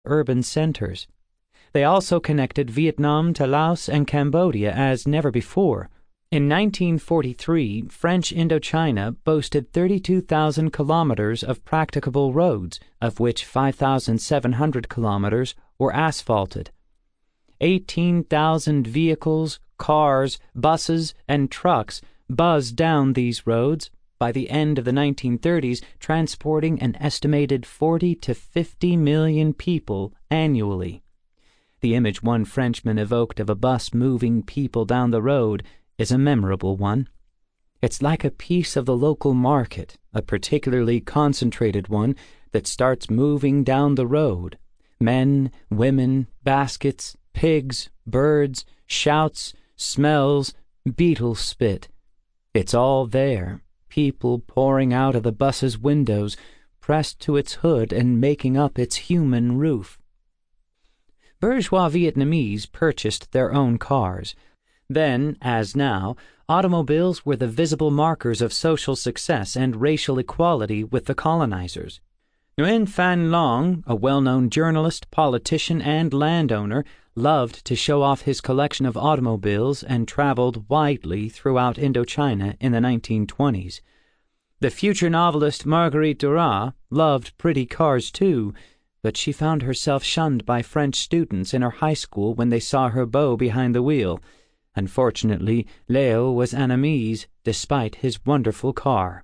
urban centers. They also connected Vietnam to Laos and Cambodia as never before. In 1943, French Indochina boasted 32,000 kilometers of practicable roads, of which 5,700 kilometers were asphalted. 18,000 vehicles, cars, buses, and trucks buzzed down these roads, by the end of the 1930s transporting an estimated 40 to 50 million people annually. The image one Frenchman evoked of a bus moving people down the road is a memorable one. It's like a piece of the local market, a particularly concentrated one that starts moving down the road. Men, women, baskets, pigs, birds, shouts, smells, beetle spit. It's all there, people pouring out of the bus's windows, pressed to its hood and making up its human roof. Bourgeois Vietnamese purchased their own cars. Then, as now, automobiles were the visible markers of social success and racial equality with the colonizers. Nguyen Phan Long, a well-known journalist, politician, and landowner, loved to show off his collection of automobiles and traveled widely throughout Indochina in the 1920s. The future novelist Marguerite Duras loved pretty cars too, but she found herself shunned by French students in her high school when they saw her beau behind the wheel. Unfortunately, Leo was Annamese despite his wonderful car.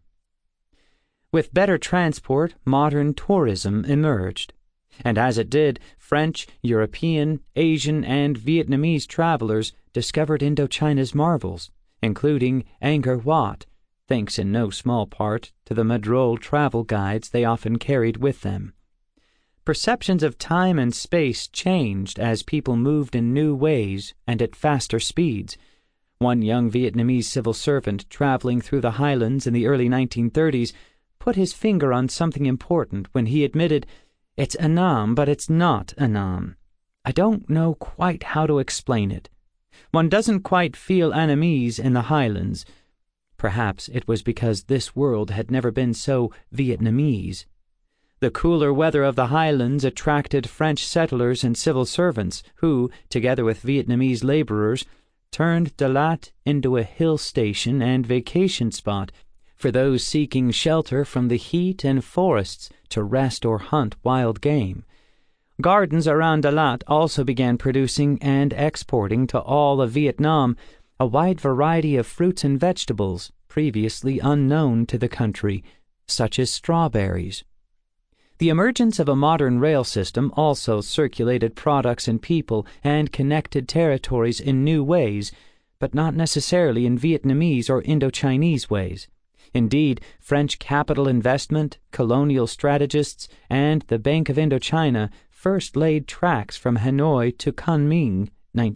With better transport, modern tourism emerged. And as it did, French, European, Asian, and Vietnamese travelers discovered Indochina's marvels, including Angkor Wat, thanks in no small part to the Madrole travel guides they often carried with them. Perceptions of time and space changed as people moved in new ways and at faster speeds. One young Vietnamese civil servant traveling through the highlands in the early 1930s put his finger on something important when he admitted, "It's Annam, but it's not Annam. I don't know quite how to explain it. One doesn't quite feel Annamese in the highlands." Perhaps it was because this world had never been so Vietnamese. The cooler weather of the highlands attracted French settlers and civil servants who, together with Vietnamese laborers, turned Dalat into a hill station and vacation spot for those seeking shelter from the heat and forests to rest or hunt wild game. Gardens around Dalat also began producing and exporting to all of Vietnam a wide variety of fruits and vegetables previously unknown to the country, such as strawberries. The emergence of a modern rail system also circulated products and people and connected territories in new ways, but not necessarily in Vietnamese or Indochinese ways. Indeed, French capital investment, colonial strategists, and the Bank of Indochina first laid tracks from Hanoi to Kunming,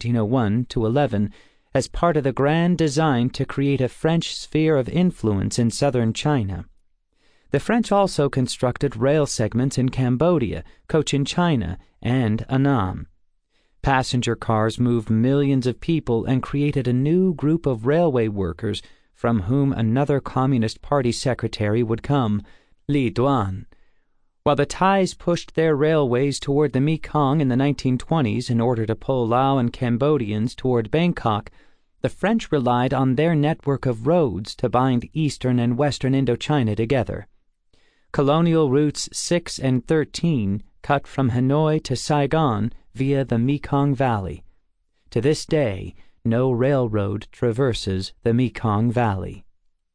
1901-11, as part of the grand design to create a French sphere of influence in southern China. The French also constructed rail segments in Cambodia, Cochin China, and Annam. Passenger cars moved millions of people and created a new group of railway workers from whom another Communist Party secretary would come, Li Duan. While the Thais pushed their railways toward the Mekong in the 1920s in order to pull Lao and Cambodians toward Bangkok, the French relied on their network of roads to bind eastern and western Indochina together. Colonial routes 6 and 13 cut from Hanoi to Saigon via the Mekong Valley. To this day, no railroad traverses the Mekong Valley.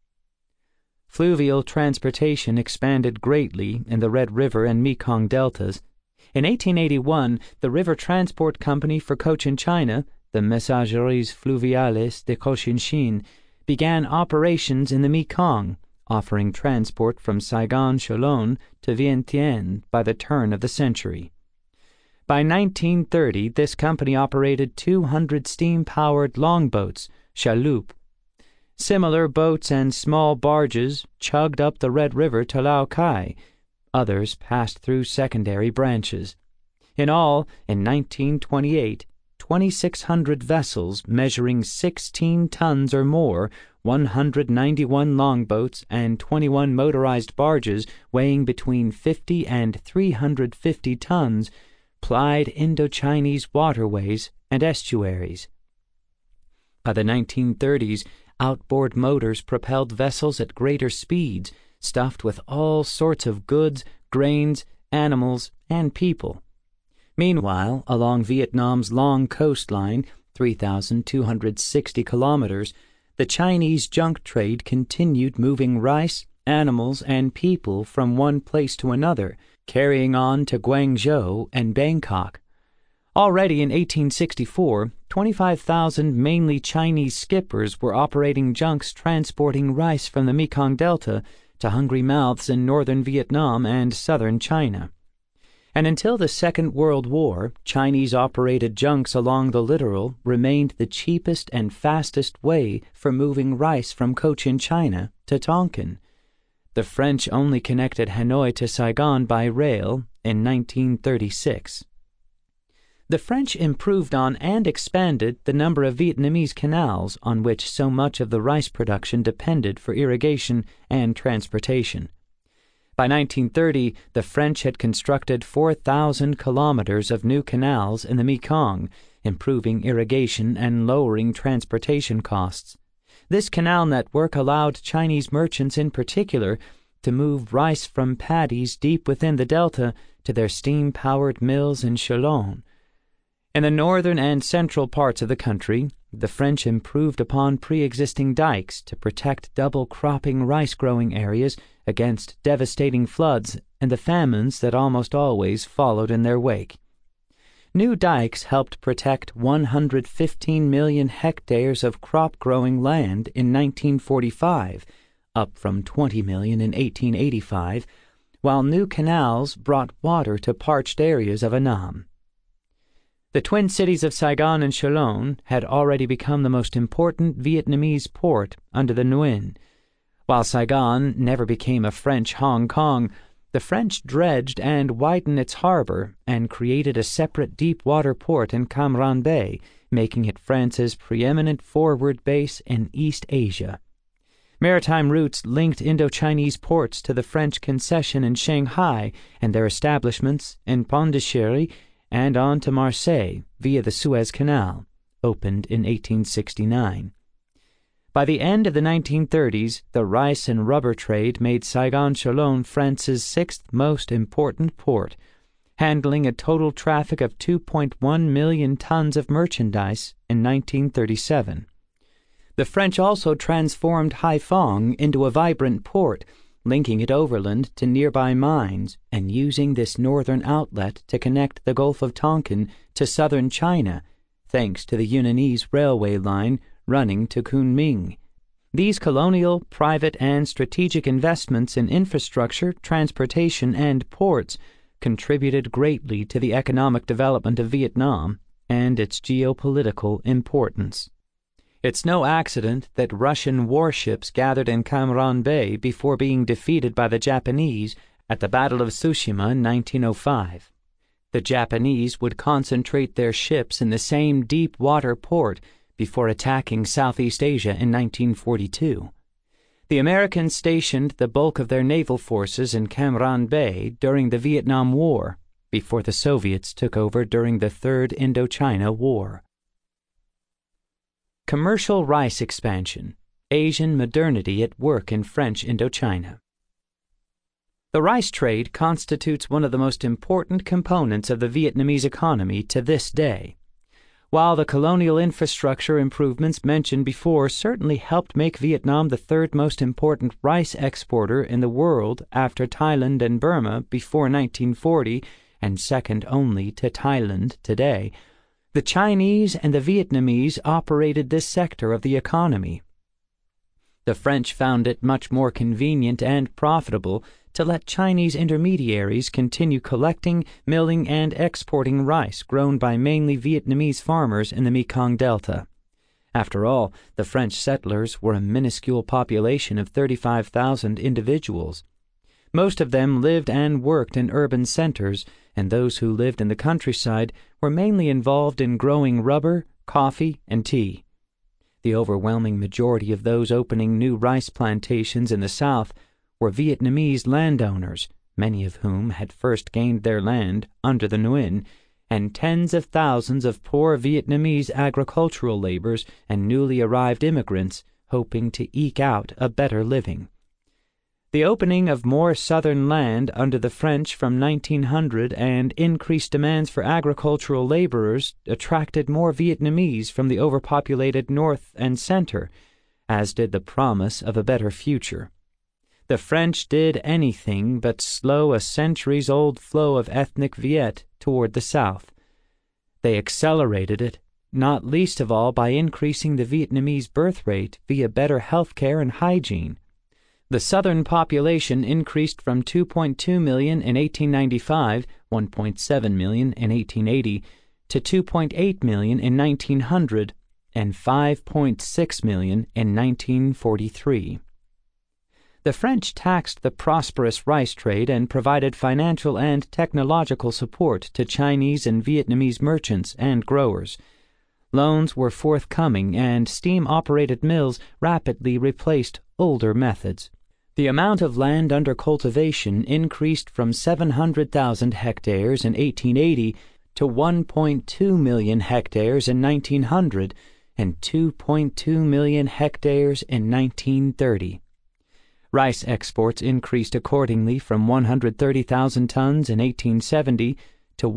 Fluvial transportation expanded greatly in the Red River and Mekong deltas. In 1881, the River Transport Company for Cochin China, the Messageries Fluviales de Cochinchine, began operations in the Mekong, offering transport from Saigon-Cholon to Vientiane by the turn of the century. By 1930, this company operated 200 steam-powered longboats, chaloupe. Similar boats and small barges chugged up the Red River to Lao Cai. Others passed through secondary branches. In all, in 1928, 2,600 vessels measuring 16 tons or more, 191 longboats, and 21 motorized barges weighing between 50 and 350 tons plied Indo-Chinese waterways and estuaries. By the 1930s, outboard motors propelled vessels at greater speeds, stuffed with all sorts of goods, grains, animals, and people. Meanwhile, along Vietnam's long coastline, 3,260 kilometers, the Chinese junk trade continued moving rice, animals, and people from one place to another, carrying on to Guangzhou and Bangkok. Already in 1864, 25,000 mainly Chinese skippers were operating junks transporting rice from the Mekong Delta to hungry mouths in northern Vietnam and southern China. And until the Second World War, Chinese-operated junks along the littoral remained the cheapest and fastest way for moving rice from Cochin China to Tonkin. The French only connected Hanoi to Saigon by rail in 1936. The French improved on and expanded the number of Vietnamese canals on which so much of the rice production depended for irrigation and transportation. By 1930, the French had constructed 4,000 kilometers of new canals in the Mekong, improving irrigation and lowering transportation costs. This canal network allowed Chinese merchants in particular to move rice from paddies deep within the delta to their steam-powered mills in Chalon. In the northern and central parts of the country, the French improved upon pre-existing dikes to protect double-cropping rice-growing areas against devastating floods and the famines that almost always followed in their wake. New dikes helped protect 115 million hectares of crop-growing land in 1945, up from 20 million in 1885, while new canals brought water to parched areas of Annam. The twin cities of Saigon and Chalon had already become the most important Vietnamese port under the Nguyen. While Saigon never became a French Hong Kong, the French dredged and widened its harbor and created a separate deep-water port in Cam Ranh Bay, making it France's preeminent forward base in East Asia. Maritime routes linked Indo-Chinese ports to the French concession in Shanghai and their establishments in Pondichéry and on to Marseille via the Suez Canal, opened in 1869. By the end of the 1930s, the rice and rubber trade made Saigon-Chalon France's sixth most important port, handling a total traffic of 2.1 million tons of merchandise in 1937. The French also transformed Haiphong into a vibrant port, linking it overland to nearby mines and using this northern outlet to connect the Gulf of Tonkin to southern China, thanks to the Yunnanese railway line running to Kunming. These colonial, private, and strategic investments in infrastructure, transportation, and ports contributed greatly to the economic development of Vietnam and its geopolitical importance. It's no accident that Russian warships gathered in Cam Ranh Bay before being defeated by the Japanese at the Battle of Tsushima in 1905. The Japanese would concentrate their ships in the same deep-water port before attacking Southeast Asia in 1942. The Americans stationed the bulk of their naval forces in Cam Ranh Bay during the Vietnam War, before the Soviets took over during the Third Indochina War. Commercial rice expansion, Asian modernity at work in French Indochina. The rice trade constitutes one of the most important components of the Vietnamese economy to this day. While the colonial infrastructure improvements mentioned before certainly helped make Vietnam the third most important rice exporter in the world after Thailand and Burma before 1940 and second only to Thailand today, the Chinese and the Vietnamese operated this sector of the economy. The French found it much more convenient and profitable to let Chinese intermediaries continue collecting, milling, and exporting rice grown by mainly Vietnamese farmers in the Mekong Delta. After all, the French settlers were a minuscule population of 35,000 individuals. Most of them lived and worked in urban centers, and those who lived in the countryside were mainly involved in growing rubber, coffee, and tea. The overwhelming majority of those opening new rice plantations in the South were Vietnamese landowners, many of whom had first gained their land under the Nguyen and tens of thousands of poor Vietnamese agricultural laborers and newly arrived immigrants hoping to eke out a better living. The opening of more southern land under the French from 1900 and increased demands for agricultural laborers attracted more Vietnamese from the overpopulated north and center, as did the promise of a better future. The French did anything but slow a centuries-old flow of ethnic Viet toward the south. They accelerated it, not least of all by increasing the Vietnamese birth rate via better health care and hygiene. The southern population increased from 2.2 million in 1895, 1.7 million in 1880, to 2.8 million in 1900, and 5.6 million in 1943. The French taxed the prosperous rice trade and provided financial and technological support to Chinese and Vietnamese merchants and growers. Loans were forthcoming, and steam-operated mills rapidly replaced older methods. The amount of land under cultivation increased from 700,000 hectares in 1880 to 1.2 million hectares in 1900 and 2.2 million hectares in 1930. Rice exports increased accordingly from 130,000 tons in 1870 to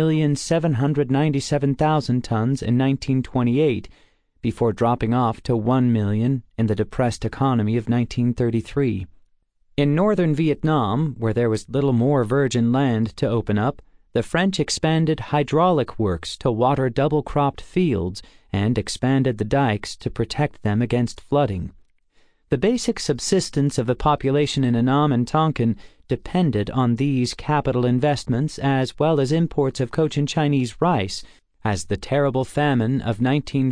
1,797,000 tons in 1928, before dropping off to 1 million in the depressed economy of 1933. In northern Vietnam, where there was little more virgin land to open up, the French expanded hydraulic works to water double-cropped fields and expanded the dikes to protect them against flooding. The basic subsistence of the population in Annam and Tonkin depended on these capital investments as well as imports of Cochin Chinese rice, as the terrible famine of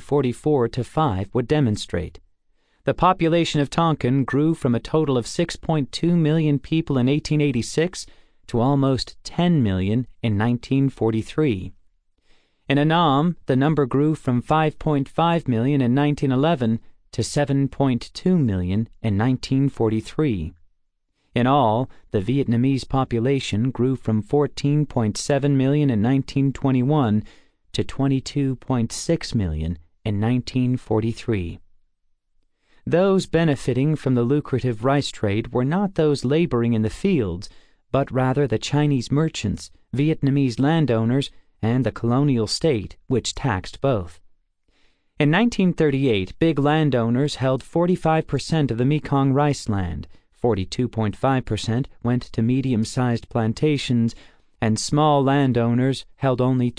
1944-5 would demonstrate. The population of Tonkin grew from a total of 6.2 million people in 1886 to almost 10 million in 1943. In Annam, the number grew from 5.5 million in 1911 to 7.2 million in 1943. In all, the Vietnamese population grew from 14.7 million in 1921 to 22.6 million in 1943. Those benefiting from the lucrative rice trade were not those laboring in the fields, but rather the Chinese merchants, Vietnamese landowners, and the colonial state, which taxed both. In 1938, big landowners held 45% of the Mekong rice land, 42.5% went to medium-sized plantations, and small landowners held only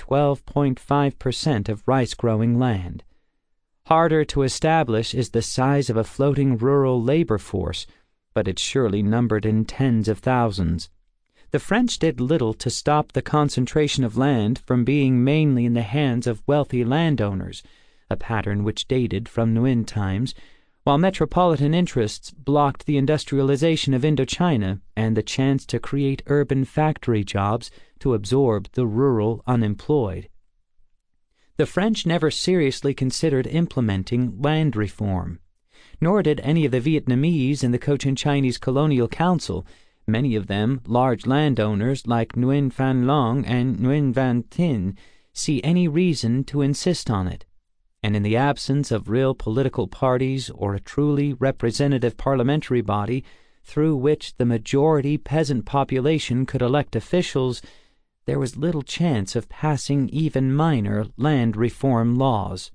12.5% of rice-growing land. Harder to establish is the size of a floating rural labor force, but it surely numbered in tens of thousands. The French did little to stop the concentration of land from being mainly in the hands of wealthy landowners, a pattern which dated from Nguyen times, while metropolitan interests blocked the industrialization of Indochina and the chance to create urban factory jobs to absorb the rural unemployed. The French never seriously considered implementing land reform, nor did any of the Vietnamese in the Cochin Chinese Colonial Council, many of them large landowners like Nguyen Van Long and Nguyen Van Thien, see any reason to insist on it. And in the absence of real political parties or a truly representative parliamentary body through which the majority peasant population could elect officials, there was little chance of passing even minor land reform laws.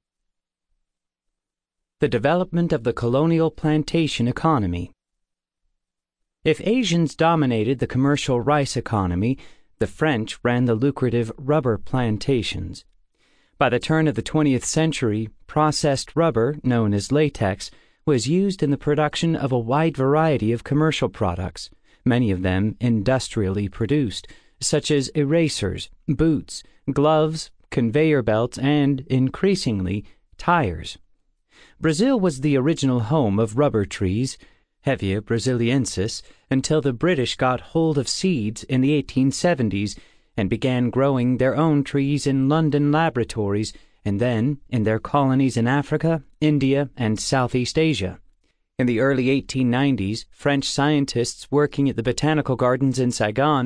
The development of the colonial plantation economy. If Asians dominated the commercial rice economy, the French ran the lucrative rubber plantations. By the turn of the 20th century, processed rubber, known as latex, was used in the production of a wide variety of commercial products, many of them industrially produced, such as erasers, boots, gloves, conveyor belts, and, increasingly, tires. Brazil was the original home of rubber trees, Hevea brasiliensis, until the British got hold of seeds in the 1870s and began growing their own trees in London laboratories and then in their colonies in Africa, India, and Southeast Asia. In the early 1890s, French scientists working at the botanical gardens in Saigon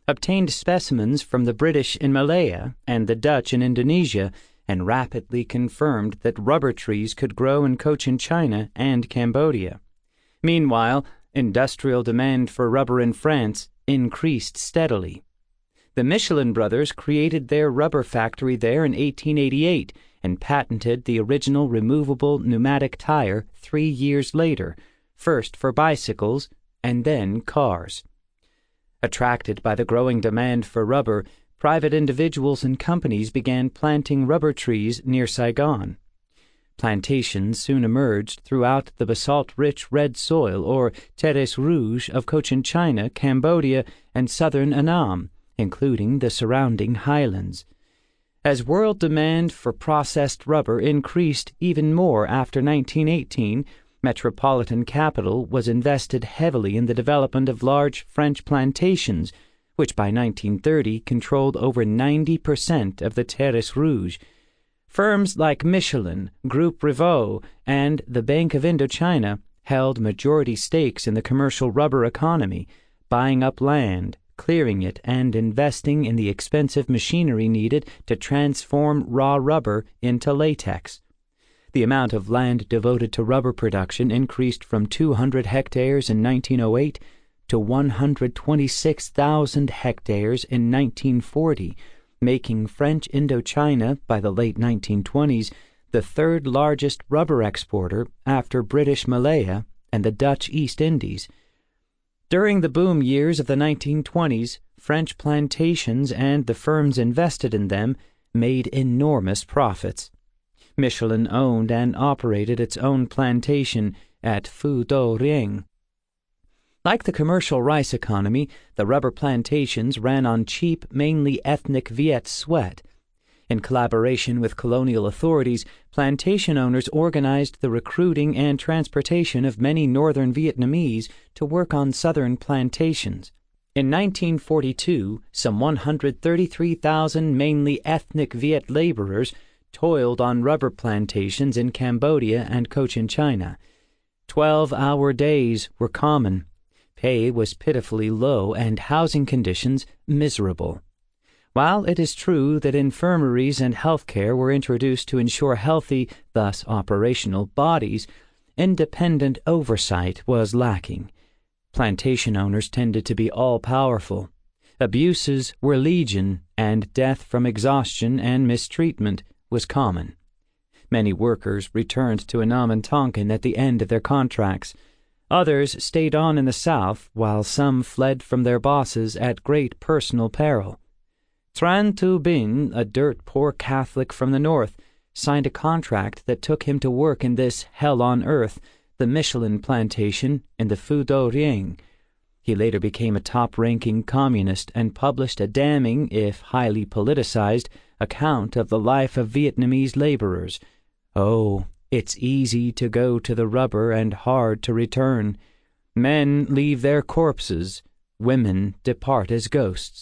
obtained specimens from the British in Malaya and the Dutch in Indonesia, and rapidly confirmed that rubber trees could grow in Cochin China and Cambodia. Meanwhile, industrial demand for rubber in France increased steadily. The Michelin brothers created their rubber factory there in 1888 and patented the original removable pneumatic tire 3 years later, first for bicycles and then cars. Attracted by the growing demand for rubber, private individuals and companies began planting rubber trees near Saigon. Plantations soon emerged throughout the basalt-rich red soil, or terres rouges, of Cochin China, Cambodia, and southern Annam, including the surrounding highlands. As world demand for processed rubber increased even more after 1918, metropolitan capital was invested heavily in the development of large French plantations, which by 1930 controlled over 90% of the terres rouges. Firms like Michelin, Groupe Rivaux, and the Bank of Indochina held majority stakes in the commercial rubber economy, buying up land, clearing it, and investing in the expensive machinery needed to transform raw rubber into latex. The amount of land devoted to rubber production increased from 200 hectares in 1908 to 126,000 hectares in 1940, making French Indochina, by the late 1920s, the third largest rubber exporter after British Malaya and the Dutch East Indies. During the boom years of the 1920s, French plantations and the firms invested in them made enormous profits. Michelin owned and operated its own plantation at Phu Do Rieng. Like the commercial rice economy, the rubber plantations ran on cheap, mainly ethnic Viet sweat. In collaboration with colonial authorities, plantation owners organized the recruiting and transportation of many northern Vietnamese to work on southern plantations. In 1942, some 133,000 mainly ethnic Viet laborers toiled on rubber plantations in Cambodia and Cochin China. 12-hour days were common. Pay was pitifully low and housing conditions miserable. While it is true that infirmaries and health care were introduced to ensure healthy, thus operational, bodies, independent oversight was lacking. Plantation owners tended to be all-powerful. Abuses were legion, and death from exhaustion and mistreatment was common. Many workers returned to Annam and Tonkin at the end of their contracts. Others stayed on in the south, while some fled from their bosses at great personal peril. Tran Tu Binh, a dirt-poor Catholic from the north, signed a contract that took him to work in this hell on earth, the Michelin plantation in the Phu Do Rieng. He later became a top-ranking communist and published a damning, if highly politicized, account of the life of Vietnamese laborers. Oh, it's easy to go to the rubber and hard to return. Men leave their corpses, women depart as ghosts.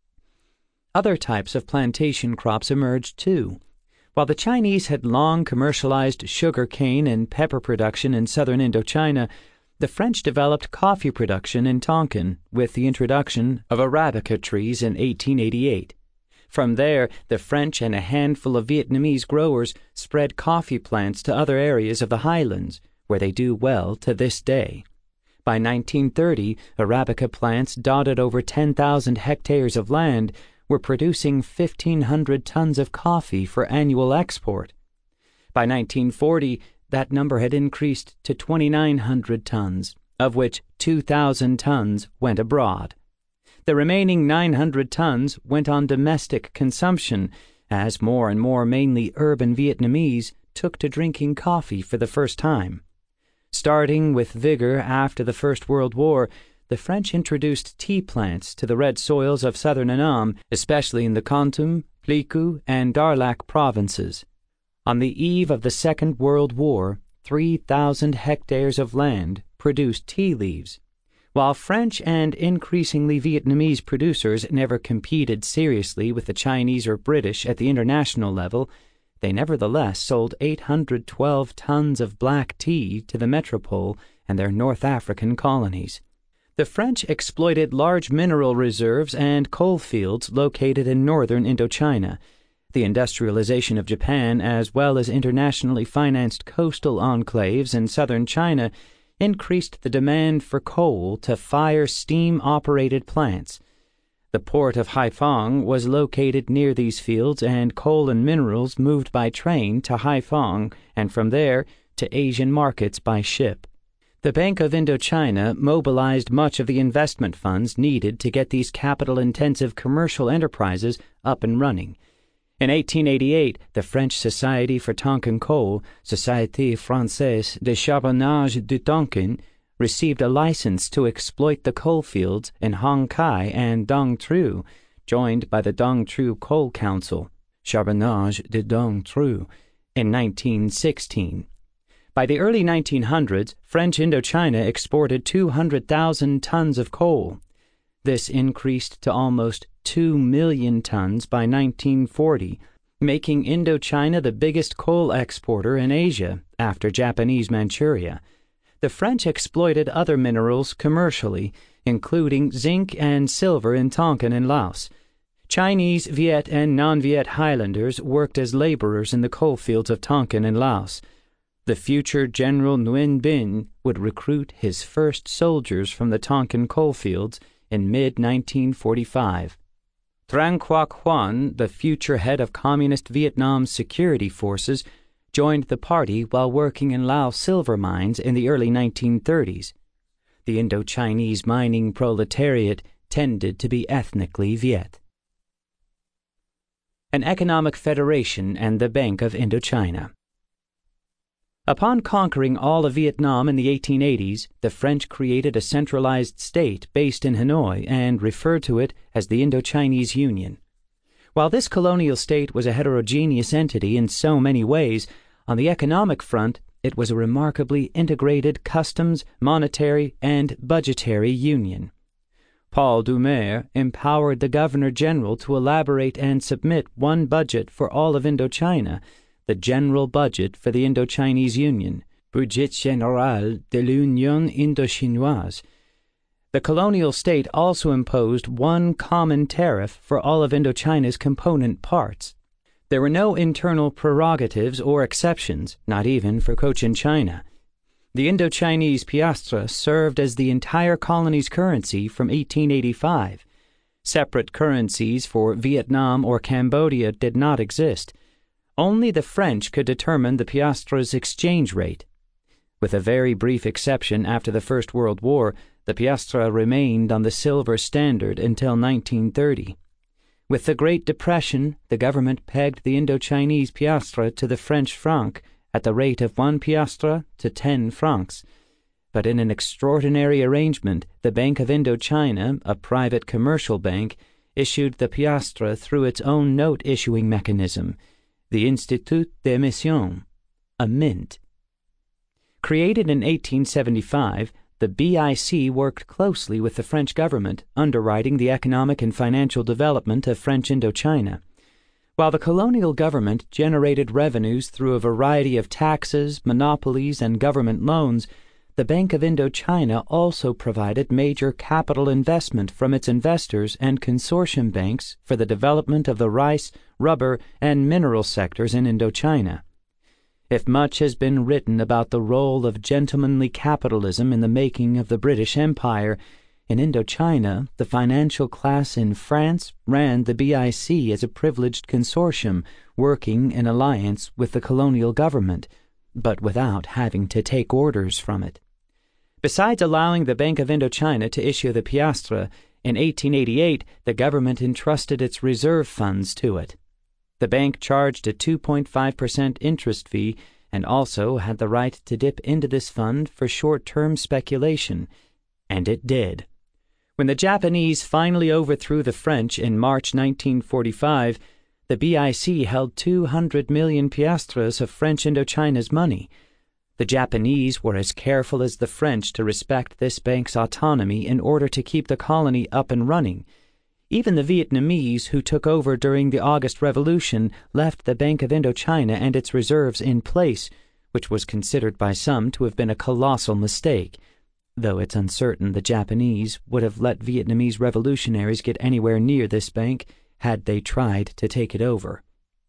Other types of plantation crops emerged too. While the Chinese had long commercialized sugar cane and pepper production in southern Indochina, the French developed coffee production in Tonkin with the introduction of Arabica trees in 1888. From there, the French and a handful of Vietnamese growers spread coffee plants to other areas of the highlands, where they do well to this day. By 1930, Arabica plants dotted over 10,000 hectares of land were producing 1,500 tons of coffee for annual export. By 1940, that number had increased to 2,900 tons, of which 2,000 tons went abroad. The remaining 900 tons went on domestic consumption, as more and more mainly urban Vietnamese took to drinking coffee for the first time. Starting with vigor after the First World War, the French introduced tea plants to the red soils of southern Annam, especially in the Kontum, Pleiku, and Darlak provinces. On the eve of the Second World War, 3,000 hectares of land produced tea leaves. While French and increasingly Vietnamese producers never competed seriously with the Chinese or British at the international level, they nevertheless sold 812 tons of black tea to the metropole and their North African colonies. The French exploited large mineral reserves and coal fields located in northern Indochina. The industrialization of Japan, as well as internationally financed coastal enclaves in southern China, increased the demand for coal to fire steam-operated plants. The port of Haiphong was located near these fields, and coal and minerals moved by train to Haiphong and from there to Asian markets by ship. The Bank of Indochina mobilized much of the investment funds needed to get these capital-intensive commercial enterprises up and running. In 1888, the French Society for Tonkin Coal, Société Française de Charbonnage du Tonkin, received a license to exploit the coal fields in Hong Kai and Dong Tru, joined by the Dong Tru Coal Council, Charbonnage de Dong Tru, in 1916. By the early 1900s, French Indochina exported 200,000 tons of coal. This increased to almost 2 million tons by 1940, making Indochina the biggest coal exporter in Asia after Japanese Manchuria. The French exploited other minerals commercially, including zinc and silver in Tonkin and Laos. Chinese, Viet, and non-Viet Highlanders worked as laborers in the coal fields of Tonkin and Laos. The future General Nguyen Binh would recruit his first soldiers from the Tonkin coal fields in mid-1945. Tran Quoc Hoan, the future head of Communist Vietnam's security forces, joined the party while working in Laos silver mines in the early 1930s. The Indo-Chinese mining proletariat tended to be ethnically Viet. An economic federation and the Bank of Indochina. Upon conquering all of Vietnam in the 1880s, the French created a centralized state based in Hanoi and referred to it as the Indo-Chinese Union. While this colonial state was a heterogeneous entity in so many ways, on the economic front, it was a remarkably integrated customs, monetary, and budgetary union. Paul Doumer empowered the Governor-General to elaborate and submit one budget for all of Indochina, the general budget for the Indo-Chinese Union, Budget Général de l'Union Indochinoise. The colonial state also imposed one common tariff for all of Indochina's component parts. There were no internal prerogatives or exceptions, not even for Cochin China. The Indo-Chinese piastre served as the entire colony's currency from 1885. Separate currencies for Vietnam or Cambodia did not exist. Only the French could determine the piastre's exchange rate. With a very brief exception after the First World War, the piastre remained on the silver standard until 1930. With the Great Depression, the government pegged the Indo-Chinese piastre to the French franc at the rate of 1 piastre to 10 francs. But in an extraordinary arrangement, the Bank of Indochina, a private commercial bank, issued the piastre through its own note-issuing mechanism, the Institut d'Émission, a mint. Created in 1875, the BIC worked closely with the French government, underwriting the economic and financial development of French Indochina. While the colonial government generated revenues through a variety of taxes, monopolies, and government loans, the Bank of Indochina also provided major capital investment from its investors and consortium banks for the development of the rice, rubber, and mineral sectors in Indochina. If much has been written about the role of gentlemanly capitalism in the making of the British Empire, in Indochina, the financial class in France ran the BIC as a privileged consortium working in alliance with the colonial government, but without having to take orders from it. Besides allowing the Bank of Indochina to issue the piastre, in 1888 the government entrusted its reserve funds to it. The bank charged a 2.5% interest fee and also had the right to dip into this fund for short-term speculation, and it did. When the Japanese finally overthrew the French in March 1945, the BIC held 200 million piastres of French Indochina's money. The Japanese were as careful as the French to respect this bank's autonomy in order to keep the colony up and running. Even the Vietnamese who took over during the August Revolution left the Bank of Indochina and its reserves in place, which was considered by some to have been a colossal mistake. though it's uncertain the Japanese would have let Vietnamese revolutionaries get anywhere near this bank had they tried to take it over.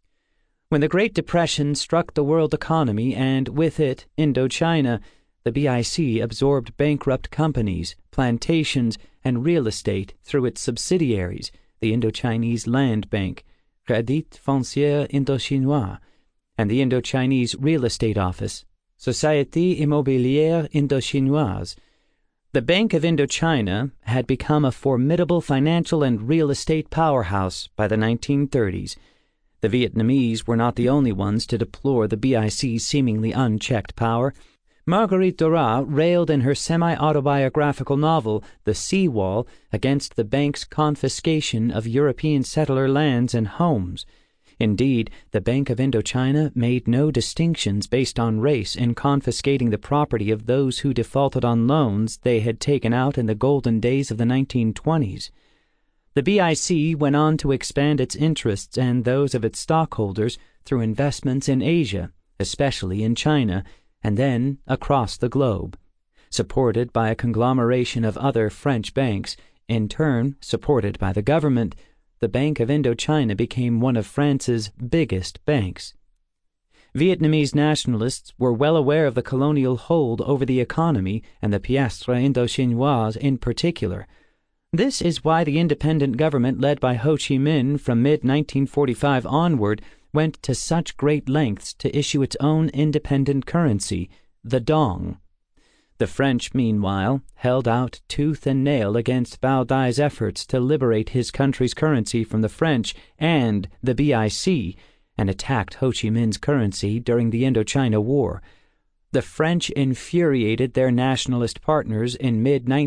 When the Great Depression struck the world economy and, with it, Indochina, the BIC absorbed bankrupt companies, plantations, and real estate through its subsidiaries, the Indochinese Land Bank, Crédit Foncier Indochinois, and the Indochinese Real Estate Office, Société Immobilière Indochinoise. The Bank of Indochina had become a formidable financial and real estate powerhouse by the 1930s. The Vietnamese were not the only ones to deplore the BIC's seemingly unchecked power. Marguerite Duras railed in her semi-autobiographical novel, The Sea Wall, against the bank's confiscation of European settler lands and homes. Indeed, the Bank of Indochina made no distinctions based on race in confiscating the property of those who defaulted on loans they had taken out in the golden days of the 1920s. The BIC went on to expand its interests and those of its stockholders through investments in Asia, especially in China, and then across the globe. Supported by a conglomeration of other French banks, in turn supported by the government, the Bank of Indochina became one of France's biggest banks. Vietnamese nationalists were well aware of the colonial hold over the economy and the piastre indochinoise in particular. This is why the independent government led by Ho Chi Minh from mid-1945 onward went to such great lengths to issue its own independent currency, the dong. The French, meanwhile, held out tooth and nail against Bao Dai's efforts to liberate his country's currency from the French and the BIC, and attacked Ho Chi Minh's currency during the Indochina War. The French infuriated their nationalist partners in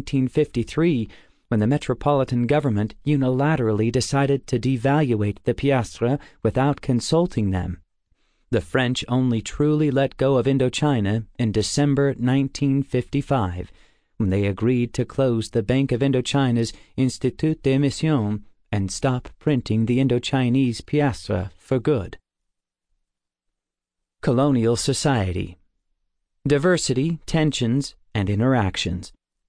mid-1953 when the metropolitan government unilaterally decided to devaluate the piastre without consulting them. The French only truly let go of Indochina in December 1955, when they agreed to close the Bank of Indochina's Institut d'émission and stop printing the Indochinese piastre for good. Colonial Society. Diversity, Tensions, and Interactions.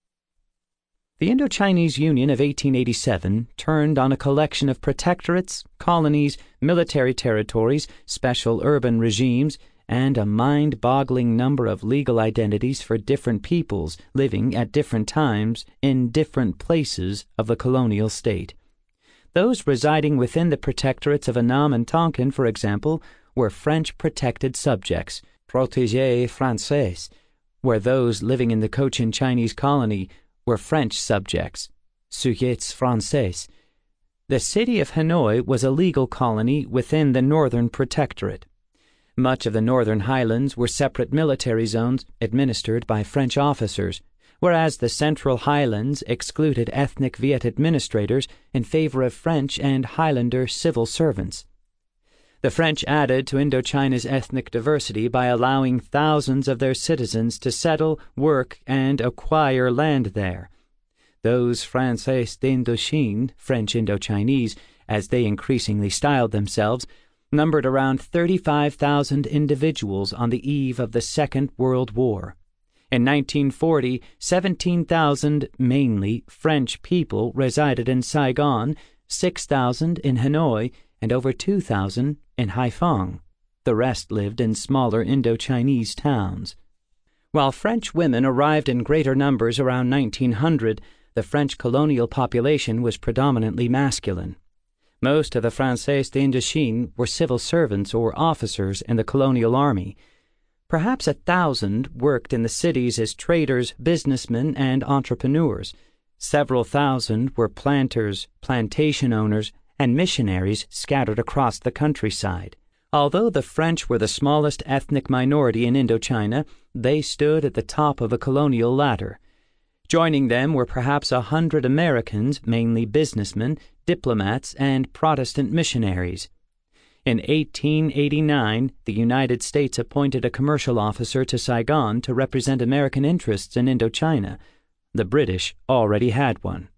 The Indo-Chinese Union of 1887 turned on a collection of protectorates, colonies, military territories, special urban regimes, and a mind-boggling number of legal identities for different peoples living at different times in different places of the colonial state. Those residing within the protectorates of Annam and Tonkin, for example, were French protected subjects, protégés français, where those living in the Cochin Chinese colony were French subjects, sujets français. The city of Hanoi was a legal colony within the Northern Protectorate. Much of the Northern Highlands were separate military zones administered by French officers, whereas the Central Highlands excluded ethnic Viet administrators in favor of French and Highlander civil servants. The French added to Indochina's ethnic diversity by allowing thousands of their citizens to settle, work, and acquire land there. Those Français d'Indochine, French Indochinese, as they increasingly styled themselves, numbered around 35,000 individuals on the eve of the Second World War. In 1940, 17,000, mainly French people, resided in Saigon, 6,000 in Hanoi, and over 2,000 in Haiphong. The rest lived in smaller Indo-Chinese towns. While French women arrived in greater numbers around 1900, the French colonial population was predominantly masculine. Most of the Français d'Indochine were civil servants or officers in the colonial army. Perhaps 1,000 worked in the cities as traders, businessmen, and entrepreneurs. Several thousand were planters, plantation owners, and missionaries scattered across the countryside. Although the French were the smallest ethnic minority in Indochina, they stood at the top of the colonial ladder. Joining them were perhaps 100 Americans, mainly businessmen, diplomats, and Protestant missionaries. In 1889, the United States appointed a commercial officer to Saigon to represent American interests in Indochina. The British already had one.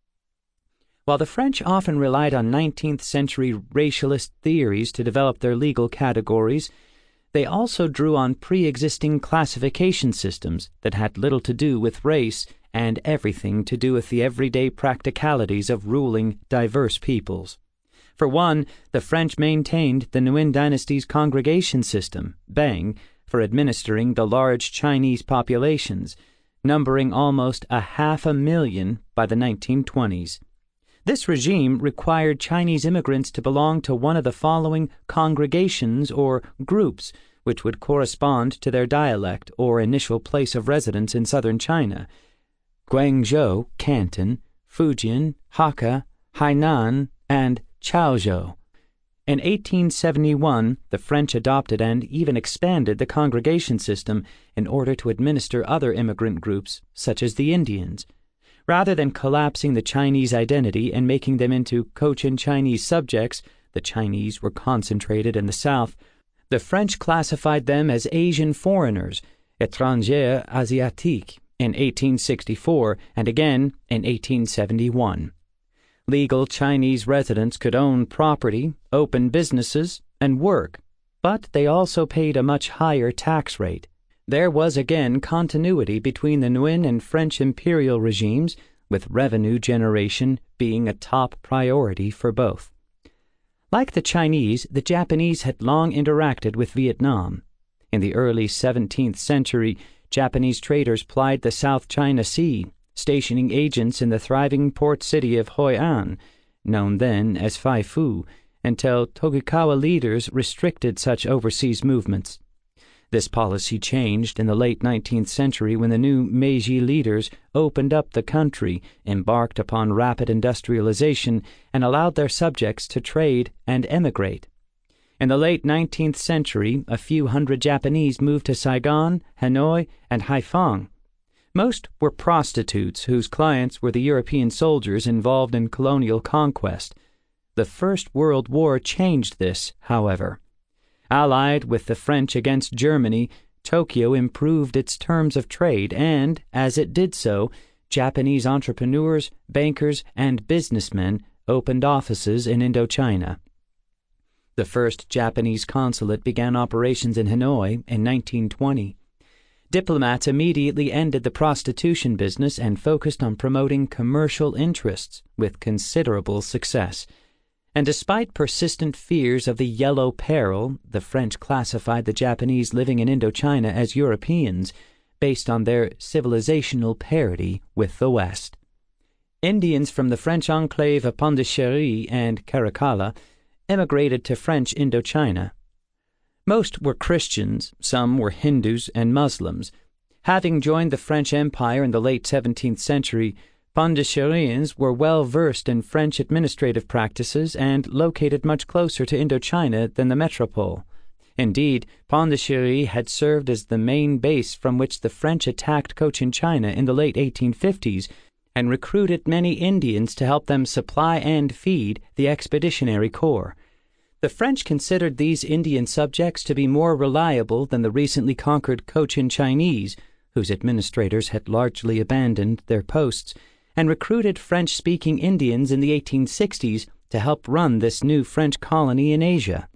While the French often relied on 19th-century racialist theories to develop their legal categories, They also drew on pre-existing classification systems that had little to do with race and everything to do with the everyday practicalities of ruling diverse peoples. For one, the French maintained the Nguyen dynasty's congregation system, Bang, for administering the large Chinese populations, numbering almost 500,000 by the 1920s. This regime required Chinese immigrants to belong to one of the following congregations or groups, which would correspond to their dialect or initial place of residence in southern China: Guangzhou, Canton; Fujian, Hakka; Hainan, and Chaozhou. In 1871, the French adopted and even expanded the congregation system in order to administer other immigrant groups, such as the Indians. Rather than collapsing the Chinese identity and making them into Cochin Chinese subjects, the Chinese were concentrated in the south. The French classified them as Asian foreigners, étrangers asiatiques, in 1864 and again in 1871. Legal Chinese residents could own property, open businesses, and work, but they also paid a much higher tax rate. There was again continuity between the Nguyen and French imperial regimes, with revenue generation being a top priority for both. Like the Chinese, the Japanese had long interacted with Vietnam. In the early 17th century, Japanese traders plied the South China Sea, stationing agents in the thriving port city of Hoi An, known then as Phai Phu, until Tokugawa leaders restricted such overseas movements. This policy changed in the late 19th century when the new Meiji leaders opened up the country, embarked upon rapid industrialization, and allowed their subjects to trade and emigrate. In the late 19th century, a few hundred Japanese moved to Saigon, Hanoi, and Haiphong. Most were prostitutes whose clients were the European soldiers involved in colonial conquest. The First World War changed this, however. Allied with the French against Germany, Tokyo improved its terms of trade and, as it did so, Japanese entrepreneurs, bankers, and businessmen opened offices in Indochina. The first Japanese consulate began operations in Hanoi in 1920. Diplomats immediately ended the prostitution business and focused on promoting commercial interests with considerable success. And despite persistent fears of the Yellow Peril, the French classified the Japanese living in Indochina as Europeans, based on their civilizational parity with the West. Indians from the French enclave of Pondichéry and Caracalla emigrated to French Indochina. Most were Christians, some were Hindus and Muslims. Having joined the French Empire in the late 17th century, Pondichéryans were well versed in French administrative practices and located much closer to Indochina than the metropole. Indeed, Pondichéry had served as the main base from which the French attacked Cochin China in the late 1850s and recruited many Indians to help them supply and feed the Expeditionary Corps. The French considered these Indian subjects to be more reliable than the recently conquered Cochin Chinese, whose administrators had largely abandoned their posts, and recruited French-speaking Indians in the 1860s to help run this new French colony in Asia.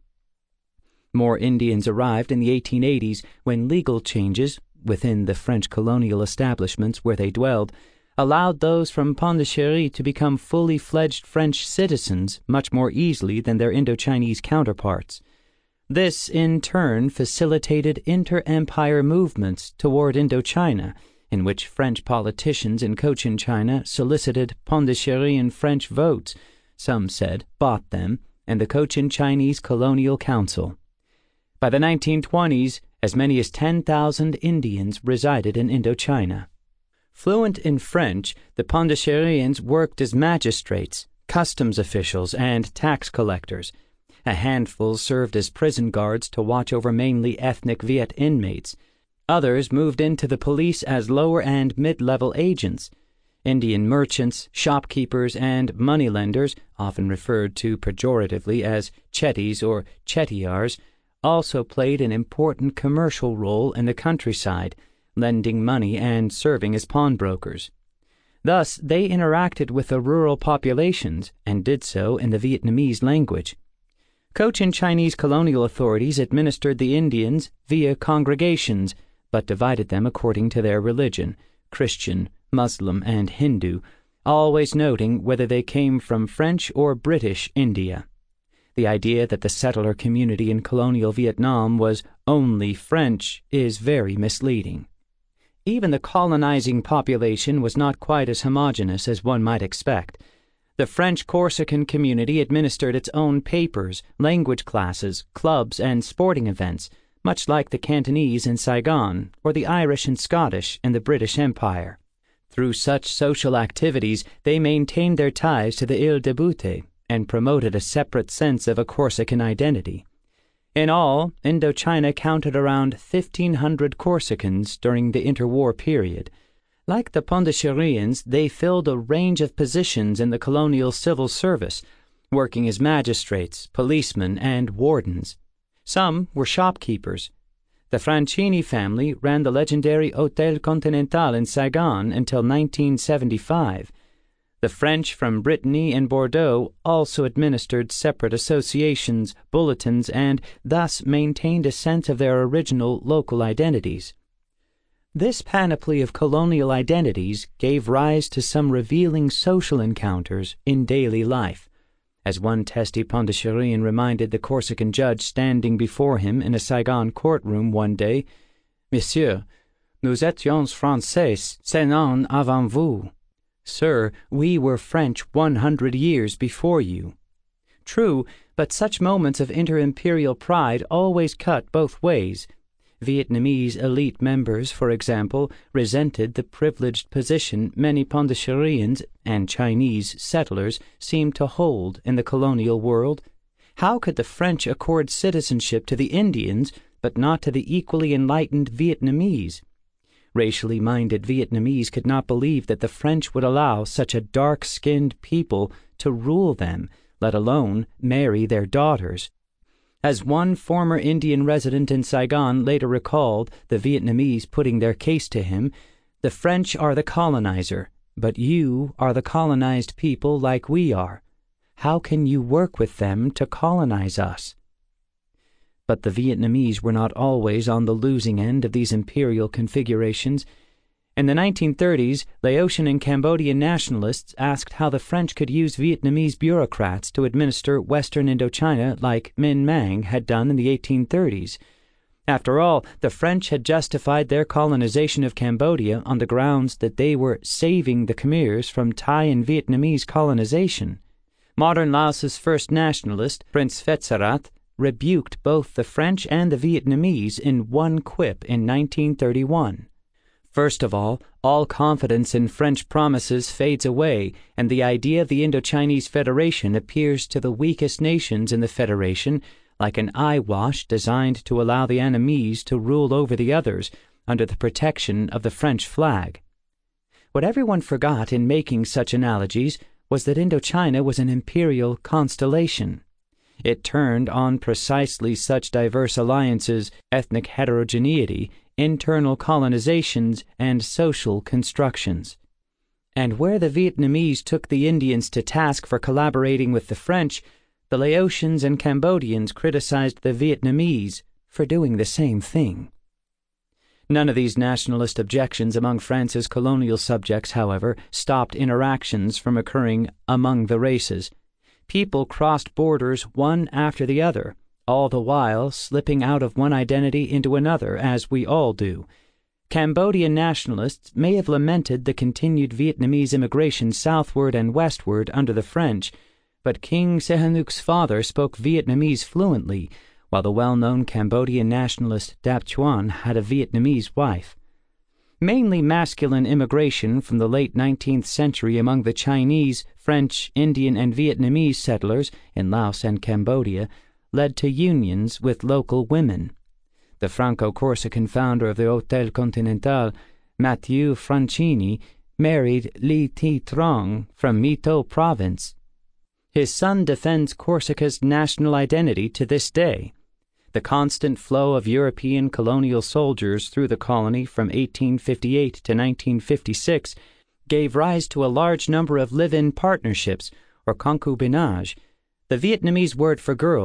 More Indians arrived in the 1880s when legal changes, within the French colonial establishments where they dwelled, allowed those from Pondichéry to become fully fledged French citizens much more easily than their Indo-Chinese counterparts. This, in turn, facilitated inter-empire movements toward Indochina, in which French politicians in Cochin China solicited Pondichéry French votes, some said bought them, and the Cochin Chinese Colonial Council. By the 1920s, as many as 10,000 Indians resided in Indochina. Fluent in French, the Pondichéryans worked as magistrates, customs officials, and tax collectors. A handful served as prison guards to watch over mainly ethnic Viet inmates. Others moved into the police as lower and mid-level agents. Indian merchants, shopkeepers, and moneylenders, often referred to pejoratively as chetties or chettiars, also played an important commercial role in the countryside, lending money and serving as pawnbrokers. Thus, they interacted with the rural populations and did so in the Vietnamese language. Cochin Chinese colonial authorities administered the Indians via congregations, but divided them according to their religion, Christian, Muslim, and Hindu, always noting whether they came from French or British India. The idea that the settler community in colonial Vietnam was only French is very misleading. Even the colonizing population was not quite as homogeneous as one might expect. The French Corsican community administered its own papers, language classes, clubs, and sporting events, much like the Cantonese in Saigon or the Irish and Scottish in the British Empire. Through such social activities, they maintained their ties to the Ile de Boutte and promoted a separate sense of a Corsican identity. In all, Indochina counted around 1,500 Corsicans during the interwar period. Like the Pondicherrians, they filled a range of positions in the colonial civil service, working as magistrates, policemen, and wardens. Some were shopkeepers. The Francini family ran the legendary Hôtel Continental in Saigon until 1975. The French from Brittany and Bordeaux also administered separate associations, bulletins, and thus maintained a sense of their original local identities. This panoply of colonial identities gave rise to some revealing social encounters in daily life. As one testy Pondicherrian reminded the Corsican judge standing before him in a Saigon courtroom one day, "Monsieur, nous étions Français 100 ans avant vous." Sir, we were French 100 years before you. True, but such moments of inter-imperial pride always cut both ways. Vietnamese elite members, for example, resented the privileged position many Pondicherrians and Chinese settlers seemed to hold in the colonial world. How could the French accord citizenship to the Indians, but not to the equally enlightened Vietnamese? Racially minded Vietnamese could not believe that the French would allow such a dark-skinned people to rule them, let alone marry their daughters. As one former Indian resident in Saigon later recalled the Vietnamese putting their case to him, "The French are the colonizer, but you are the colonized people like we are. How can you work with them to colonize us?" But the Vietnamese were not always on the losing end of these imperial configurations. In the 1930s, Laotian and Cambodian nationalists asked how the French could use Vietnamese bureaucrats to administer Western Indochina like Minh Mang had done in the 1830s. After all, the French had justified their colonization of Cambodia on the grounds that they were saving the Khmers from Thai and Vietnamese colonization. Modern Laos's first nationalist, Prince Phetsarath, rebuked both the French and the Vietnamese in one quip in 1931. First of all confidence in French promises fades away, and the idea of the Indochinese Federation appears to the weakest nations in the Federation like an eyewash designed to allow the enemies to rule over the others under the protection of the French flag. What everyone forgot in making such analogies was that Indochina was an imperial constellation. It turned on precisely such diverse alliances, ethnic heterogeneity, internal colonizations, and social constructions. And where the Vietnamese took the Indians to task for collaborating with the French, the Laotians and Cambodians criticized the Vietnamese for doing the same thing. None of these nationalist objections among France's colonial subjects, however, stopped interactions from occurring among the races. People crossed borders one after the other, all the while slipping out of one identity into another, as we all do. Cambodian nationalists may have lamented the continued Vietnamese immigration southward and westward under the French, but King Sihanouk's father spoke Vietnamese fluently, while the well-known Cambodian nationalist Dap Chuan had a Vietnamese wife. Mainly masculine immigration from the late 19th century among the Chinese, French, Indian, and Vietnamese settlers in Laos and Cambodia led to unions with local women. The Franco-Corsican founder of the Hôtel Continental, Mathieu Francini, married Li Thi Trong from Mito province. His son defends Corsica's national identity to this day. The constant flow of European colonial soldiers through the colony from 1858 to 1956 gave rise to a large number of live-in partnerships, or concubinage. The Vietnamese word for girl,